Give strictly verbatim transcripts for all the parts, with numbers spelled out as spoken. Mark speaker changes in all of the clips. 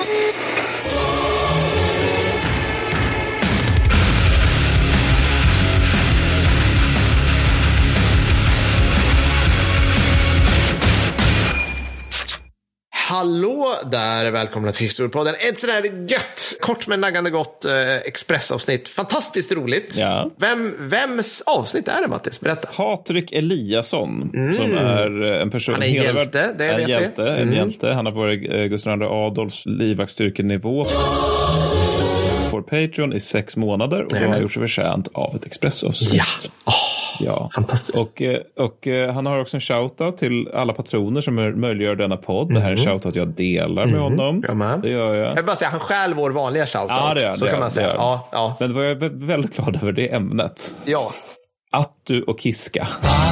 Speaker 1: Hallå där, välkomna till Historiepodden. Ett sådär gött, kort men naggande gott eh, expressavsnitt. Fantastiskt roligt.
Speaker 2: Ja.
Speaker 1: Vem, vems avsnitt är det, Mattis? Berätta.
Speaker 2: Patrik Eliasson, mm. som är en person...
Speaker 1: Han är en hjälte, det
Speaker 2: en
Speaker 1: vet
Speaker 2: hjälte,
Speaker 1: vi.
Speaker 2: En mm. hjälte. Han har varit eh, Gustav II Adolfs livvaktsstyrkenivå på Patreon i sex månader och han har gjort sig förtjänt av ett expressavsnitt.
Speaker 1: Ja. Oh.
Speaker 2: Ja,
Speaker 1: fantastiskt.
Speaker 2: Och, och uh, han har också en shoutout till alla patroner som möjliggör denna podd. Mm. Det här är en shoutout jag delar med mm. honom.
Speaker 1: Jag med.
Speaker 2: Det gör jag.
Speaker 1: Jag vill bara säga, han själv vår vanliga shoutout.
Speaker 2: Ja, det är,
Speaker 1: så
Speaker 2: det
Speaker 1: kan
Speaker 2: är,
Speaker 1: man säga. Ja, ja.
Speaker 2: Men var jag väldigt glad över det ämnet.
Speaker 1: Ja.
Speaker 2: Attu och Kiska.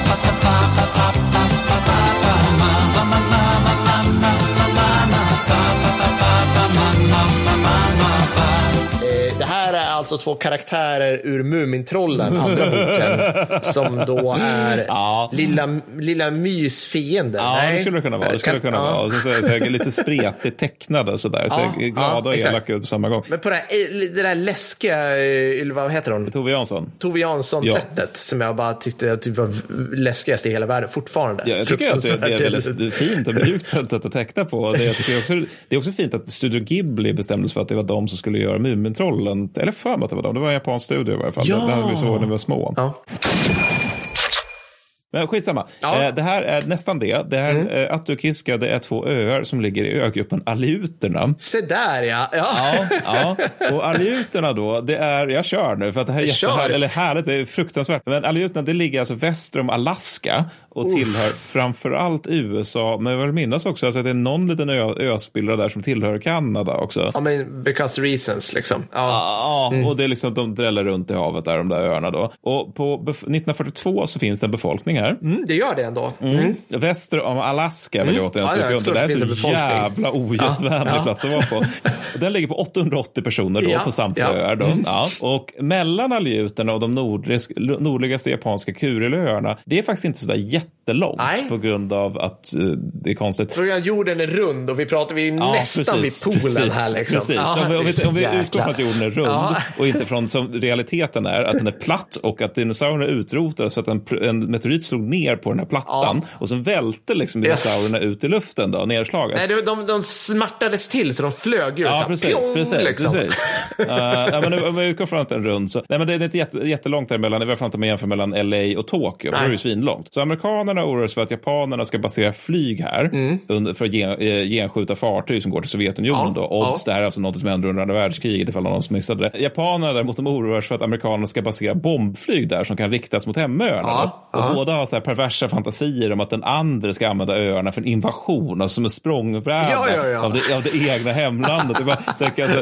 Speaker 1: Det här är alltså två karaktärer ur Mumintrollen, andra boken, som då är ja. lilla, lilla mysfiender.
Speaker 2: Ja,
Speaker 1: Nej.
Speaker 2: det skulle det kunna vara. Det skulle kan, kunna ja. vara. Och så, så, så, lite spretigt tecknade och sådär. Så ja, glada ja, och elaka ut på samma gång. Men
Speaker 1: på det, här, det där läskiga, vad heter hon?
Speaker 2: Tove Jansson.
Speaker 1: Tove Jansson-sättet ja. som jag bara tyckte typ var läskigast i hela världen fortfarande.
Speaker 2: Ja, jag tycker att det, det är väldigt fint och mjukt sätt att teckna på. Det, jag tycker också, det är också fint att Studio Ghibli bestämdes för att det var de som skulle göra Mumintrollen. Eller för mig att det var de. Det var en japansk studio i varje fall.
Speaker 1: Ja.
Speaker 2: Det hade vi så när vi var små.
Speaker 1: Ja.
Speaker 2: Men skitsamma. Ja. Eh, det här är nästan det. Det här mm. eh, Attu och Kiska, det är två öar som ligger i ögruppen Aleuterna.
Speaker 1: Se där, ja. Ja,
Speaker 2: ja, ja. Och Aleuterna då, det är, jag kör nu för att det här är jättehärligt, eller härligt, det är fruktansvärt. Men Aleuterna, det ligger alltså väster om Alaska och Uff. tillhör framförallt U S A. Men jag vill minnas också alltså att det är någon liten ö, öspillra där som tillhör Kanada också.
Speaker 1: Ja, men because reasons liksom. Ja,
Speaker 2: ja
Speaker 1: mm.
Speaker 2: och det är liksom, de dräller runt i havet där, de där öarna då. Och på nittonhundrafyrtiotvå så finns det en befolkning här.
Speaker 1: Mm, det gör det ändå.
Speaker 2: Mm. Mm. Väster om Alaska vill jag återigen
Speaker 1: mm. ja,
Speaker 2: ja, det här är så jävla ogästvänlig ja. plats att vara på. Den ligger på åttahundraåttio personer då, ja. på samtliga ja. öar då. Mm. Ja. Och mellan Aleuterna och de nordligaste, nordligaste japanska Kurilöarna, det är faktiskt inte så där jättelångt. Nej. På grund av att uh, det är konstigt.
Speaker 1: För att jorden är rund och vi pratar vi ja, nästan
Speaker 2: precis,
Speaker 1: vid polen
Speaker 2: precis,
Speaker 1: här liksom.
Speaker 2: Precis.
Speaker 1: Ja,
Speaker 2: om vi, om vi, om vi utgår från att jorden är rund
Speaker 1: ja.
Speaker 2: och inte från som realiteten är att den är platt och att dinosaurierna utrotades för att en, en meteorit slog ner på den här plattan ja. och så välte liksom dinosaurierna yes. ut i luften då, nedslaget.
Speaker 1: Nej, de, de, de smartades till så de flög ut.
Speaker 2: Ja,
Speaker 1: så
Speaker 2: precis,
Speaker 1: pjong,
Speaker 2: precis,
Speaker 1: liksom.
Speaker 2: precis. uh, nej, men om vi utgår från att den är rund så, nej men det är inte jätte, jättelångt däremellan, i alla fall inte med jämför mellan L A och Tokyo, det är ju svinlångt. Så amerikanerna oroar sig för att japanerna ska basera flyg här mm. under, för att gen, eh, genskjuta fartyg som går till Sovjetunionen ja. då. Odds, ja. det här är alltså något som händer under andra världskriget ifall någon som missade det. Japanerna däremot de oroar sig för att amerikanerna ska basera bombflyg där som kan riktas mot hemöarna. Ja. Och ja. båda har så här perversa fantasier om att den andra ska använda öarna för en invasion, alltså som en språngbräda
Speaker 1: ja, ja, ja.
Speaker 2: Av, det, av det egna hemlandet. Det bara, tänker alltså,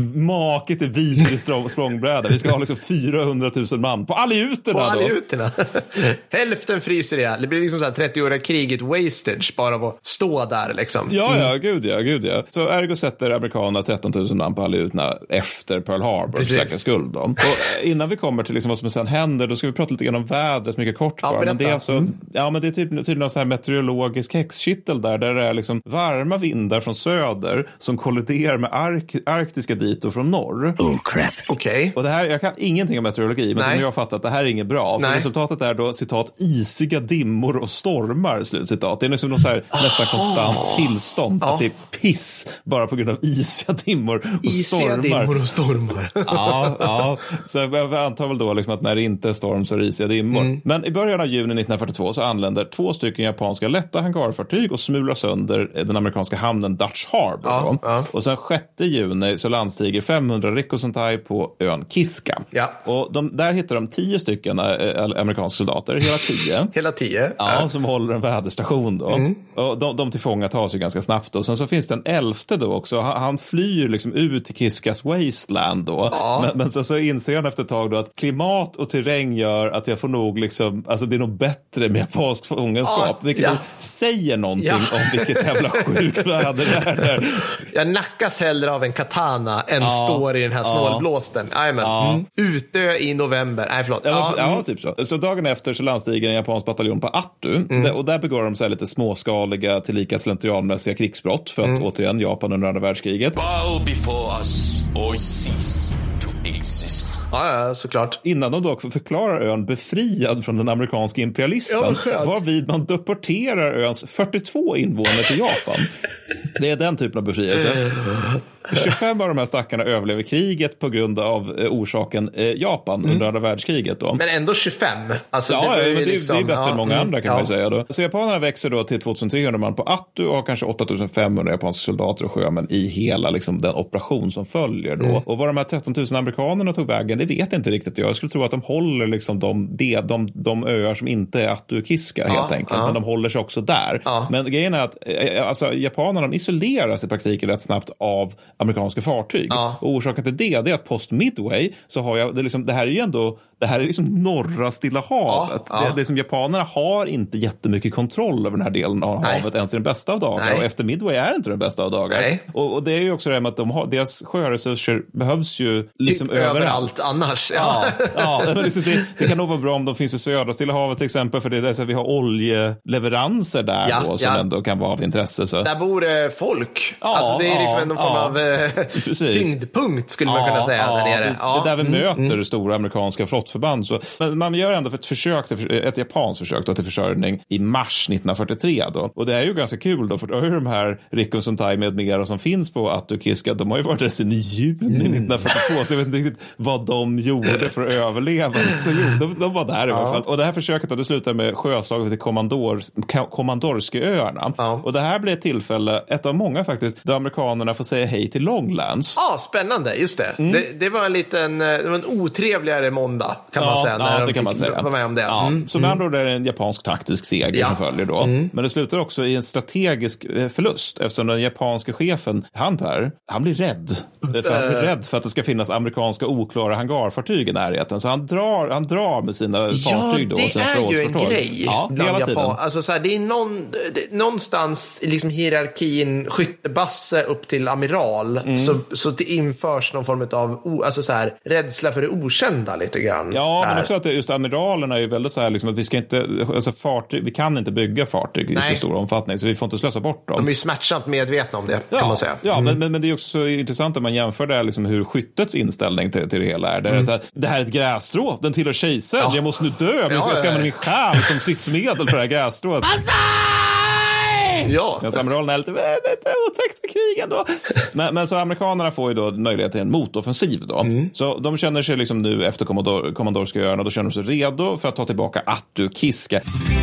Speaker 2: make till vidrig språngbräda. Vi ska ha liksom fyrahundratusen man på Aleuterna.
Speaker 1: På Aleuterna. Hälften fryser det. Det blir liksom så här trettioåriga kriget wastage bara av att stå där liksom.
Speaker 2: Ja, ja, gud ja, gud ja. Så ergo sätter amerikanerna tretton tusen man på Aleuterna efter Pearl Harbor för säkerhets skull då. Och innan vi kommer till liksom vad som sen händer, då ska vi prata lite grann om vädret mycket kort bara. Ja, men det är alltså, mm. ja, men det är typ, typ någon sån här meteorologisk häxkittel där, där det är liksom varma vindar från söder som kolliderar med ark- arktiska ditor från norr.
Speaker 1: Oh crap. Okej. Okay.
Speaker 2: Och det här, jag kan ingenting om meteorologi, men jag har fattat att det här är inget bra. För resultatet är då, citat, isiga dimmor och stormar, slutcitat. Det är liksom någon så här oh. nästan konstant tillstånd. Oh. Att det är piss bara på grund av isiga dimmor och isiga stormar.
Speaker 1: Isiga dimmor och stormar.
Speaker 2: ja, ja. Så jag antar väl då liksom att när det inte är storm så är det isiga dimmor. Mm. Men i början av juni nittonhundrafyrtiotvå så anländer två stycken japanska lätta hangarfartyg och smular sönder den amerikanska hamnen Dutch Harbor. Ja, ja. Och sen sjätte juni så landstiger femhundra Rikkosentai på ön Kiska. Ja. Och de, där hittar de tio stycken äh, amerikanska soldater, hela tio.
Speaker 1: hela tio?
Speaker 2: Ja, ja, som håller en väderstation då. Mm. Och de, de tillfånga tar sig ganska snabbt då. Sen så finns det en elfte då också. Han, han flyr liksom ut till Kiskas wasteland då. Ja. Men, men så, så inser han efter ett tag då att klimat och terräng gör att jag får nog liksom, alltså det är nog bättre med japansk fångenskap. Ja. Vilket ja. säger någonting ja. om vilket jävla sjukt väder det är där.
Speaker 1: Jag nackas hellre av en katana än ja. står i den här snålblåsten. Ja. Ja. Mm. Utö i november. Nej, förlåt.
Speaker 2: Ja, ja. ja, typ så. Så dagen efter så landstiger en japansk bataljon de på Attu. Mm. Där, och där begår de så här lite småskaliga tillika slentrianmässiga krigsbrott för att mm. återigen Japan under andra världskriget.
Speaker 3: Bow before us or cease to exist.
Speaker 1: Ja, ja, såklart.
Speaker 2: Innan de då förklarar ön befriad från den amerikanska imperialismen, ja, varvid man deporterar öns fyrtiotvå invånare till Japan. Det är den typen av befrielse. tjugofem av de här stackarna överlever kriget på grund av eh, orsaken eh, Japan mm. under andra världskriget då.
Speaker 1: Men ändå tjugofem. Alltså,
Speaker 2: ja,
Speaker 1: det,
Speaker 2: ja, men det,
Speaker 1: liksom,
Speaker 2: det är bättre
Speaker 1: ja,
Speaker 2: än många
Speaker 1: mm,
Speaker 2: andra kan
Speaker 1: ja.
Speaker 2: man säga då. Så japanerna växer då till tvåtusentrehundra man på Attu och har kanske åttafemhundra japanska soldater och sjömän i hela liksom, den operation som följer då. Mm. Och vad de här tretton tusen amerikanerna tog vägen, det vet jag inte riktigt. Jag skulle tro att de håller liksom de, de, de, de öar som inte är Attu och Kiska helt ja, enkelt. Ja. Men de håller sig också där. Ja. Men grejen är att alltså, japanerna de isoleras i praktiken rätt snabbt av amerikanska fartyg. Ja. Och orsaken till det, det är att post Midway så har jag, det, liksom, det här är ju ändå det här är liksom norra Stilla havet. Ja, ja. Det, det som japanerna har inte jättemycket kontroll över den här delen av Nej. havet ens i den bästa av dagar. Nej. Och efter Midway är inte den bästa av dagar. Och, och det är ju också det med att de har, deras sjöresurser behövs ju liksom
Speaker 1: typ
Speaker 2: överallt.
Speaker 1: överallt annars. Ja.
Speaker 2: Ja, ja, men liksom det, det kan nog vara bra om de finns i södra Stilla havet till exempel, för det är där så att vi har oljeleveranser där ja, då, som ja. ändå kan vara av intresse. Så.
Speaker 1: Där bor eh, folk.
Speaker 2: Ja,
Speaker 1: alltså det är liksom
Speaker 2: ja,
Speaker 1: en form
Speaker 2: ja.
Speaker 1: av eh, tyngdpunkt skulle man
Speaker 2: ja,
Speaker 1: kunna säga
Speaker 2: ja,
Speaker 1: där nere. Ja.
Speaker 2: Det är där vi
Speaker 1: mm,
Speaker 2: möter
Speaker 1: mm.
Speaker 2: stora amerikanska flottförband. Så, men man gör ändå för ett försök, till, ett japanskt försök då, till försörjning i mars nittonhundrafyrtiotre då. Och det är ju ganska kul då, för då är de här Rikkun Sentai med mera som finns på Attu och Kiska, de har ju varit där sedan i juni mm. nittonhundrafyrtiotvå, så jag vet inte riktigt vad de gjorde för att överleva. Så jo, de, de var där i alla fall. Och det här försöket då, det slutar med sjöslaget till Kommandor, Kommandorskeöarna. Ja. Och det här blir ett tillfälle, ett av många faktiskt, där amerikanerna får säga hej till Longlands.
Speaker 1: Ja, ah, spännande, just det. Mm. det. Det var en liten, det var en otrevligare måndag kan
Speaker 2: ja,
Speaker 1: man säga. När
Speaker 2: ja,
Speaker 1: de
Speaker 2: det kan man säga.
Speaker 1: Var med om det.
Speaker 2: Ja.
Speaker 1: Mm.
Speaker 2: Så med andra ord är det en japansk taktisk seger ja. som följer då. Mm. Men det slutar också i en strategisk förlust, eftersom den japanska chefen, han Per, han blir rädd. För han blir rädd för att det ska finnas amerikanska oklara hangarfartyg i närheten. Så han drar, han drar med sina
Speaker 1: ja,
Speaker 2: fartyg då.
Speaker 1: Ja, det är ju en grej
Speaker 2: ja,
Speaker 1: bland
Speaker 2: hela
Speaker 1: Japan.
Speaker 2: tiden.
Speaker 1: Alltså så här, det är någon, det, någonstans i liksom hierarkin skyttebasse upp till amiral mm. så, så det införs någon form av alltså så här, rädsla för det okända lite grann.
Speaker 2: Ja, men också att det, just amiralerna är ju väldigt så här liksom, att vi ska inte, alltså fartyg, vi kan inte bygga fartyg Nej. i så stor omfattning, så vi får inte slösa bort dem.
Speaker 1: De är ju smärtsamt medvetna om det,
Speaker 2: ja,
Speaker 1: kan man säga.
Speaker 2: Ja,
Speaker 1: mm.
Speaker 2: men, men, men det är också så intressant om man jämför det liksom, hur skyttets inställning till, till det hela är. Det, mm. är så här, det här är ett grässtrå, den tillhör kejsaren, ja. jag måste nu dö, men ja, jag ska använda min själ som stridsmedel för det här grässtrået.
Speaker 1: Ja.
Speaker 2: Ja, amiralerna är lite, det är otäckt för krigen då. Men, men så amerikanerna får ju då möjlighet till en motoffensiv då. Mm. Så de känner sig liksom nu efter Kommandor, Kommandorska då känner de sig redo för att ta tillbaka Attu och Kiska.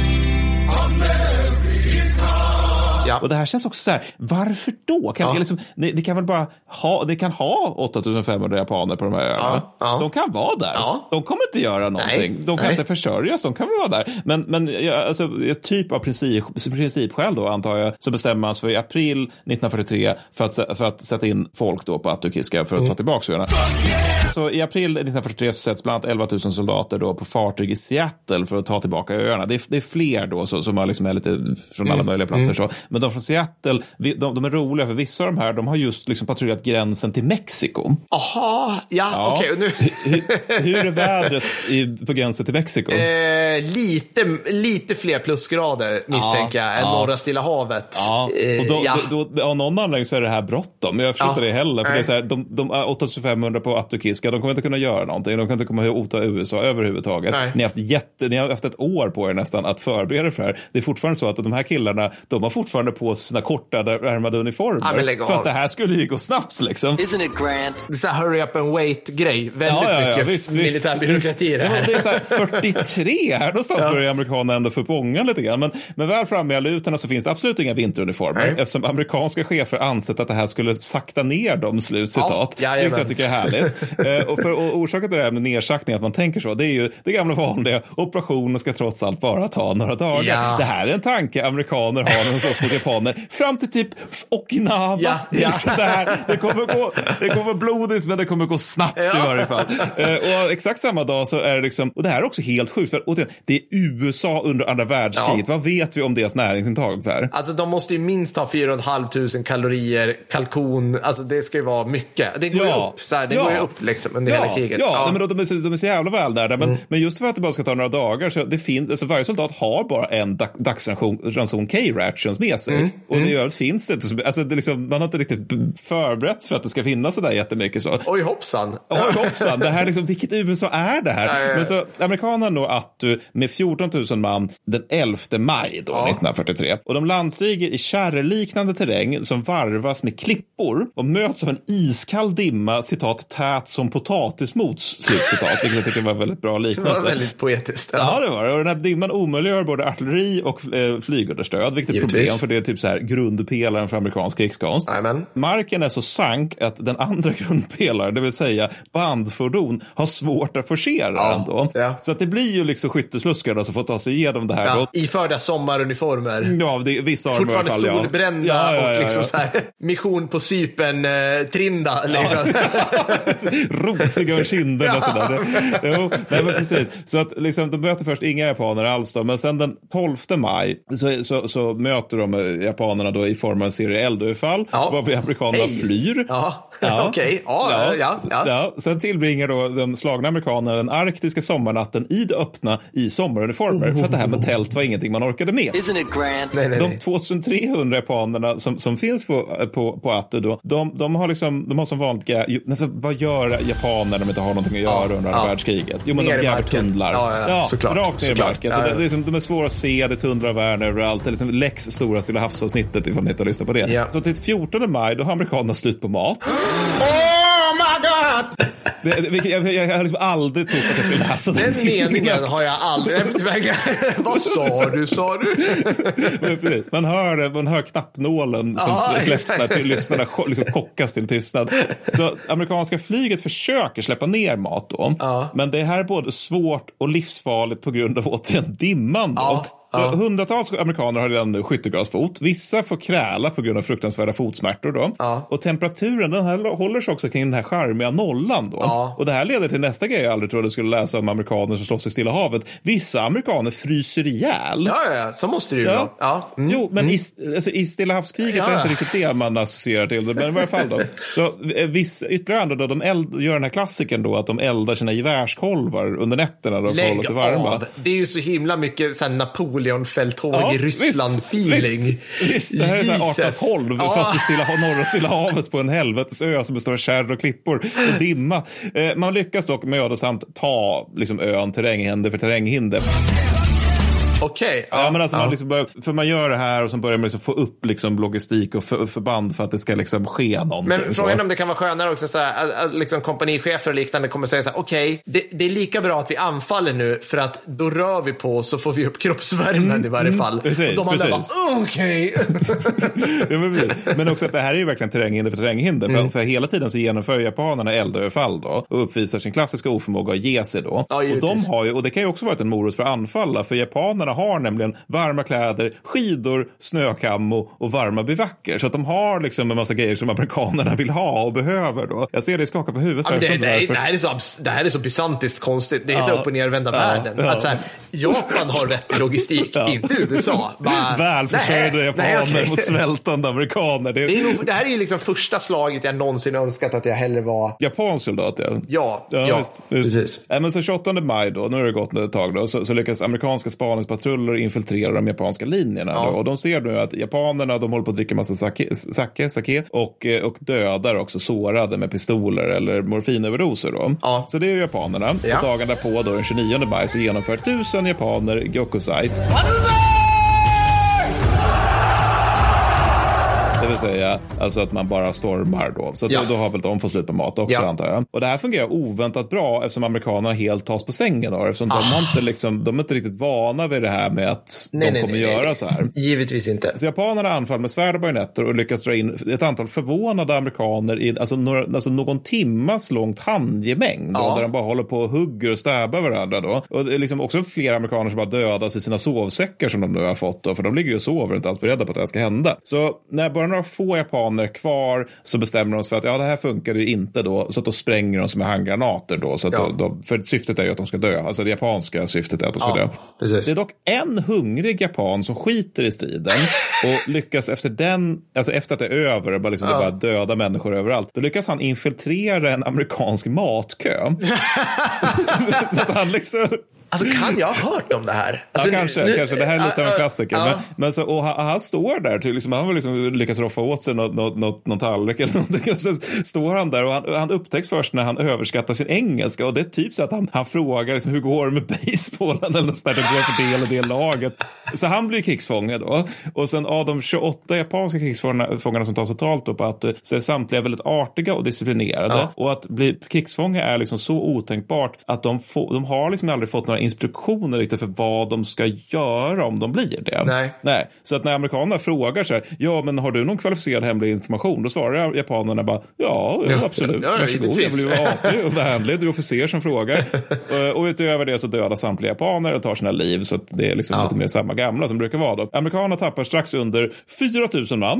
Speaker 2: Ja. Och det här känns också så här, varför då? Kan ja. det, liksom, det, det kan väl bara ha, det kan ha åttatusenfemhundra japaner på de här öarna. Ja. Ja. De kan vara där. Ja. De kommer inte göra någonting. Nej. De kan Nej. inte försörjas, de kan vara där. Men, men ja, alltså, typ av princip, principskäl då, antar jag, så bestämmer man sig för i april nittonhundrafyrtiotre för att, för att sätta in folk då på Attu och Kiska för att mm. ta tillbaka öarna. Så i april nittonhundrafyrtiotre så sätts bland annat elva tusen soldater då på fartyg i Seattle för att ta tillbaka öarna. Det är, det är fler då så, som har liksom är lite från alla mm. möjliga platser mm. så. Men de från Seattle, de, de är roliga för vissa av de här, de har just liksom patrullerat gränsen till Mexiko.
Speaker 1: Aha, ja, ja. okej. Okay,
Speaker 2: hur, hur är vädret i, på gränsen till Mexiko?
Speaker 1: Eh, lite, lite fler plusgrader misstänker ja, jag än ja. norra Stilla havet.
Speaker 2: Ja, och då, ja. då, då, av någon anledning så är det här bråttom. Jag förstår inte ja. det heller, för Nej. det är så här, de, de är åttahundrafemhundra på Attu och Kiska, de kommer inte kunna göra någonting, de kan inte komma hota U S A överhuvudtaget. Nej. Ni har haft jätte, ni har haft ett år på er nästan att förbereda för det här. Det är fortfarande så att de här killarna, de har fortfarande på sina korta ärmade uniformer. Ja, för att det här skulle ju gå snabbt liksom.
Speaker 4: Isn't it grand?
Speaker 1: Det är så här hurry up and wait-grej. Väldigt
Speaker 2: ja, ja, ja,
Speaker 1: mycket
Speaker 2: visst,
Speaker 1: militärbyråkrati i det här.
Speaker 2: Det är så här fyrtiotre här någonstans ja. börjar amerikanerna ändå få ångan lite grann. Men, men väl framme i aluterna så finns det absolut inga vinteruniformer. Nej. Eftersom amerikanska chefer ansett att det här skulle sakta ner dem, slutcitat. Ja, vilket jag tycker är härligt. och, för, och orsaken till det här med nedsaktning, att man tänker så, det är ju det gamla vanliga, operationen ska trots allt bara ta några dagar. Ja. Det här är en tanke amerikaner har när de slåss mot japaner ffram till typ Okinawa.
Speaker 1: Ja, ja.
Speaker 2: Det, här, det kommer gå, det kommer blodigt, men det kommer gå snabbt ja. i varje fall. Och exakt samma dag så är det liksom, och det här är också helt sjukt, för återigen, det är U S A under andra världskriget. Ja. Vad vet vi om deras näringsintag, Per?
Speaker 1: Alltså de måste ju minst ha fyra och ett halvt tusen kalorier, kalkon, alltså det ska ju vara mycket. Det går ja. ju upp, så här, det ja. går ju upp liksom under
Speaker 2: ja.
Speaker 1: hela kriget.
Speaker 2: Ja,
Speaker 1: ja.
Speaker 2: Nej, men de, är så, de är så jävla väl där. Men,
Speaker 1: mm.
Speaker 2: men just för att det bara ska ta några dagar, så det finns, alltså varje soldat har bara en dag, dagsranson K-rations med sig. Mm. Och det gör, finns det inte, alltså det liksom, man har inte riktigt förberett för att det ska finnas så där jättemycket. Så.
Speaker 1: Oj hoppsan.
Speaker 2: Oj hoppsan, det här liksom, vilket U S A är det här? Nej, men så amerikanerna då att du med fjorton tusen man den elfte maj då, ja. nittonhundrafyrtiotre. Och de landstiger i kärrliknande terräng som varvas med klippor och möts av en iskall dimma, citat, tät som potatismots, slutcitat, vilket jag tycker var väldigt bra liknelse.
Speaker 1: Det var väldigt poetiskt.
Speaker 2: Ja, ja det var det. Och den här dimman omöjliggör både artilleri och eh, flygunderstöd, vilket är ett problem, för det är typ så här grundpelaren för amerikansk krigskonst.
Speaker 1: Amen.
Speaker 2: Marken är så sank att den andra grundpelaren, det vill säga bandfordon, har svårt att forcera ja. ändå. Ja. Så att det blir ju liksom skyttesluskar som får ta sig igenom det här.
Speaker 1: Ja. Iförda sommaruniformer.
Speaker 2: Ja, det, vissa har
Speaker 1: fortfarande
Speaker 2: i alla fall,
Speaker 1: solbrända
Speaker 2: ja. Ja, ja, ja,
Speaker 1: och liksom
Speaker 2: ja.
Speaker 1: så här mission på Cypern eh, trinda liksom.
Speaker 2: Ja. Rosiga och kinderna ja. sådär. Jo, nej, men precis. Så att liksom, de möter först inga japaner alls då, men sen den tolfte maj så, så, så möter de japanerna då i form av en serie eldöverfall, ja. varvid amerikanerna hey. flyr.
Speaker 1: Ja, ja. okej. Okay. Ja, ja. Ja, ja.
Speaker 2: Ja. Sen tillbringar då de slagna amerikanerna den arktiska sommarnatten i det öppna i sommaruniformer, oh. för att det här med tält var ingenting man orkade med.
Speaker 3: Isn't it grand?
Speaker 1: Nej, nej, nej.
Speaker 2: De tvåtusentrehundra japanerna som, som finns på, på, på Attu då, de, de har liksom, de har som vanligt gä- vad gör japaner när de inte har någonting att göra ja, under ja. världskriget? Jo, men ner de gräver tunnlar.
Speaker 1: Ja, ja, ja, såklart.
Speaker 2: Rakt ner i marken.
Speaker 1: Ja, ja.
Speaker 2: Så det, det är liksom, de är svåra att se, det tundrar världen överallt. Det är liksom Lex stora Stilla havsavsnittet, ifall ni inte har lyssnat på det. Ja. Så till fjortonde maj, då har amerikanerna slut på mat.
Speaker 1: Oh my god!
Speaker 2: Det, det, jag, jag, jag har liksom aldrig trott att jag skulle läsa
Speaker 1: den. Den meningen har jag aldrig... Vad sa du, sa du?
Speaker 2: man, hör, man hör knappnålen som ah, släpps där till lyssnarna liksom kockas till tystnad. Så amerikanska flyget försöker släppa ner mat då. Ah. Men det här är både svårt och livsfarligt på grund av återigen dimman då. Ah. Så ja. hundratals amerikaner har redan nu skyttegasfot. Vissa får kräla på grund av fruktansvärda fotsmärtor då. Ja. Och temperaturen, den här håller sig också kring den här charmiga nollan då. Ja. Och det här leder till nästa grej jag aldrig trodde jag skulle läsa om amerikaner som slåss i Stilla havet. Vissa amerikaner fryser ihjäl.
Speaker 1: Ja, ja, så måste det ju vara. Ja.
Speaker 2: Mm. Jo, men mm. i, alltså, i Stilla havskriget ja. är inte riktigt det man associerar till det. Men i varje fall då. Så vissa ytterligare andra då, de eld, gör den här klassiken då att de eldar sina gevärskolvar under nätterna då för att hålla sig varma.
Speaker 1: Det är ju så himla mycket så här Napoleon Fälttåg ja, i Ryssland-feeling.
Speaker 2: Visst, visst, det här är arton tolv ja. fast i Stilla, norra Stilla havet på en helvetesö som består av kärr och klippor och dimma. Eh, man lyckas dock mödosamt ta liksom, ön terränghinder för terränghinder.
Speaker 1: Okej. Okay,
Speaker 2: ja, ja, men alltså ja. man liksom börjar, för man gör det här och så börjar man liksom få upp liksom logistik och för, förband för att det ska liksom ske någonting.
Speaker 1: Men frågan om det kan vara skönare också så här, att, att liksom kompanichefer och liknande kommer säga så här: okej, okay, det, det är lika bra att vi anfaller nu för att då rör vi på så får vi upp kroppsvärmen mm, i varje fall. Mm,
Speaker 2: precis,
Speaker 1: och de andra bara, okej. Okay.
Speaker 2: ja, men, men också att det här är ju verkligen terränghinder för terränghinder. Mm. För, för hela tiden så genomför japanerna eldöverfall då och uppvisar sin klassiska oförmåga att ge sig då. Ja, och de har ju, och det kan ju också varit en morot för att anfalla, för japanerna har nämligen varma kläder, skidor, snökammo och varma bivacker. Så att de har liksom en massa grejer som amerikanerna vill ha och behöver då. Jag ser det skaka på huvudet.
Speaker 1: Ja, det, det, det, det, här är så, det här är så bisantiskt konstigt. Det är ja. så upp och nervända ja. världen. Ja. Att så här, Japan har rätt logistik, ja. inte U S A. Bara,
Speaker 2: välförsörjda japaner okay. mot svältande amerikaner. Det,
Speaker 1: det, är nog, det här är ju liksom första slaget jag någonsin önskat att jag hellre var...
Speaker 2: Japansk soldat, ja.
Speaker 1: Ja, ja, ja
Speaker 2: visst, visst. precis. Äh, men så tjugoåttonde maj då, nu har det gått ett tag då, så, så lyckas amerikanska spaningspatruller infiltrera de japanska linjerna. Ja. Då, och de ser nu att japanerna, de håller på att dricka massa sake, sake, sake och, och dödar också sårade med pistoler eller morfinöverdoser då. Ja. Så det är japanerna. Ja. Och dagen därpå då, den tjugonionde maj, så genomför tusen japaner Gyokusai. Det vill vill säga alltså att man bara stormar då. Så ja. då, då har väl de fått slut på mat också, ja. antar jag. Och det här fungerar oväntat bra eftersom amerikanerna helt tas på sängen då. Eftersom ah. de, har inte liksom, de är inte riktigt vana vid det här med att nej, de nej, kommer nej, göra nej. så här.
Speaker 1: Givetvis inte.
Speaker 2: Så japanerna anfall med svärd och bajonetter och lyckas dra in ett antal förvånade amerikaner i alltså, några, alltså någon timmas långt handgemäng då, ja. där de bara håller på och hugger och stäbar varandra då. Och det är liksom också flera amerikaner som bara dödas i sina sovsäckar som de nu har fått då, för de ligger ju och sover och inte alls beredda på att det här ska hända. Så när bara några få japaner kvar så bestämmer de sig för att ja, det här funkar ju inte då, så att då spränger de som är handgranater då, så att ja. då, då, för syftet är ju att de ska dö, alltså det japanska syftet är att de ska ja, dö.
Speaker 1: Precis.
Speaker 2: Det är dock en hungrig japan som skiter i striden och lyckas efter den, alltså efter att det är över och bara liksom ja. det bara döda människor överallt, då lyckas han infiltrera en amerikansk matkö. Så att han liksom
Speaker 1: Alltså kan jag ha hört om det här? Alltså,
Speaker 2: ja, kanske,
Speaker 1: nu,
Speaker 2: kanske. Det här är lite uh, av en klassiker.
Speaker 1: Uh,
Speaker 2: men, men så, och han, han står där, till, liksom, han har liksom lyckats roffa åt sig något, något, något, någon tallrik eller någonting. Och så står han där och han, han upptäcks först när han överskattar sin engelska. Och det är typ så att han, han frågar liksom, hur går det med basebollen eller något där det går för det eller det laget. Så han blir krigsfånge då. Och sen av de tjugoåtta japanska krigsfångarna som tas totalt upp att så är samtliga väldigt artiga och disciplinerade. Uh. Och att bli krigsfånge är liksom så otänkbart att de, få, de har liksom aldrig fått några instruktioner riktigt för vad de ska göra om de blir det.
Speaker 1: Nej.
Speaker 2: Nej. Så att när amerikanerna frågar så här, ja men har du någon kvalificerad hemlig information? Då svarar japanerna bara, ja, ja absolut. Ja, varsågod, jag blir ju artig och vänlig. Du är officer som frågar. och utöver det så dödar samtliga japaner och tar sina liv, så att det är liksom ja. lite mer samma gamla som brukar vara då. Amerikanerna tappar strax under fyra tusen man.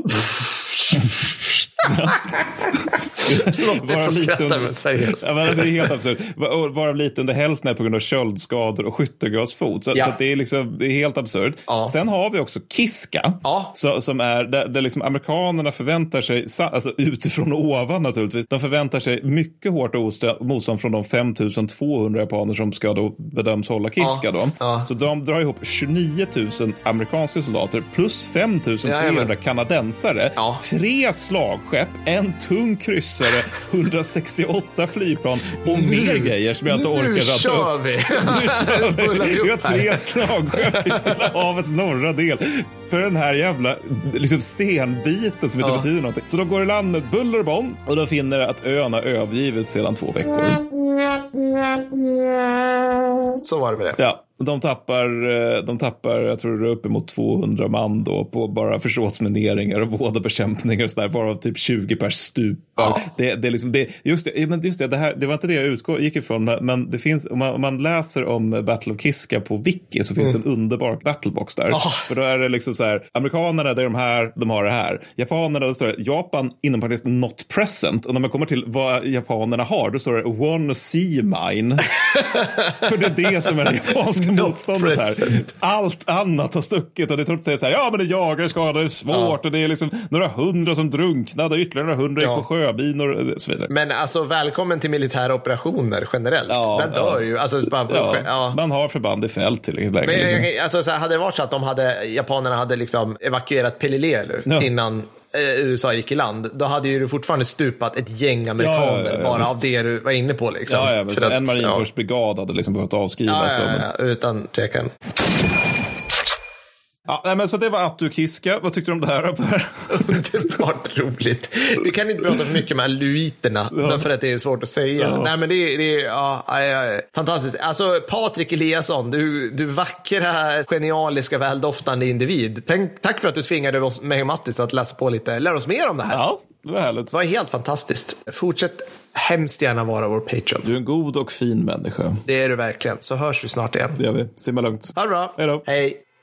Speaker 2: Ja. Varav lite under, ja, men alltså, det är helt absurd. Varav lite under hälften på grund av köldskador och skyttegasfot. Så, ja. så att det är liksom, det är helt absurd. Ja. Sen har vi också Kiska. Ja. Så, som är där, där liksom amerikanerna förväntar sig, alltså utifrån och ovan naturligtvis, de förväntar sig mycket hårt motstånd från de fem tusen tvåhundra japaner som ska då bedöms hålla Kiska ja. då. Ja. Så de drar ihop tjugonio tusen amerikanska soldater plus fem tusen trehundra ja, kanadensare. Ja. Tre slagskepp, en tung kryssare, hundrasextioåtta flygplan och nu, mer grejer som jag inte orkar
Speaker 1: ratta kör
Speaker 2: upp.
Speaker 1: Vi.
Speaker 2: Nu kör vi! Vi har tre slagskepp i Stilla havets norra del för den här jävla liksom stenbiten som inte ja. betyder någonting. Så de går i land med buller och bång och de finner att ön har övergivits sedan två veckor.
Speaker 1: Så var det med det.
Speaker 2: Ja. De tappar, de tappar, jag tror det är uppemot tvåhundra man då på bara försåtsmineringar och vådabekämpningar och sådär, bara typ tjugo pers stupar. Ja. Det, det är liksom, det, just det, men just det, det, här, det var inte det jag utgår, gick ifrån, men det finns, om man, om man läser om Battle of Kiska på Wiki så finns mm. det en underbar battlebox där. Oh. För då är det liksom så här, amerikanerna, det är de här, de har det här. Japanerna, då står det, Japan inom parentes not present. Och när man kommer till vad japanerna har, då står det one sea mine. För det är det som är det japanska motståndet här. Allt annat har stuckit och det tror inte så här, ja men det jagar skador, det är svårt ja. och det är liksom några hundra som drunknade, ytterligare några hundra ja. på sjöbinor och så vidare.
Speaker 1: Men alltså välkommen till militära operationer generellt. Ja, där dör ja. ju. Alltså, bara,
Speaker 2: ja, ja. Man har förband i fält tillräckligt länge.
Speaker 1: Men, alltså, så här, hade det varit så att de hade, japanerna hade liksom evakuerat Pelilelu ja. innan U S A gick i land, då hade ju du fortfarande stupat ett gäng amerikaner ja, ja, ja, ja, bara visst. av det du var inne på liksom.
Speaker 2: Ja, ja, men att, en marinkårsbrigad hade liksom behövt avskrivas.
Speaker 1: Ja, ja, ja, utan tvekan.
Speaker 2: Ja, nej, men så det var Attu Kiska. Vad tyckte du om det här, Per?
Speaker 1: Det var roligt. Vi kan inte prata för mycket om aluiterna ja. för att det är svårt att säga. Ja. Nej, men det är, det är ja, ja, ja, fantastiskt. Alltså, Patrik Eliasson, du, du vackra, genialiska, väldoftande individ. Tänk, tack för att du tvingade oss, mig och Mattis att läsa på lite, lära oss mer om det här.
Speaker 2: Ja, det var härligt.
Speaker 1: Det var helt fantastiskt. Fortsätt hemskt gärna vara vår Patreon.
Speaker 2: Du är en god och fin människa.
Speaker 1: Det är du verkligen. Så hörs vi snart igen.
Speaker 2: Det gör vi. Simma lugnt.
Speaker 1: Ha det bra.
Speaker 2: Hej då.
Speaker 1: Hej.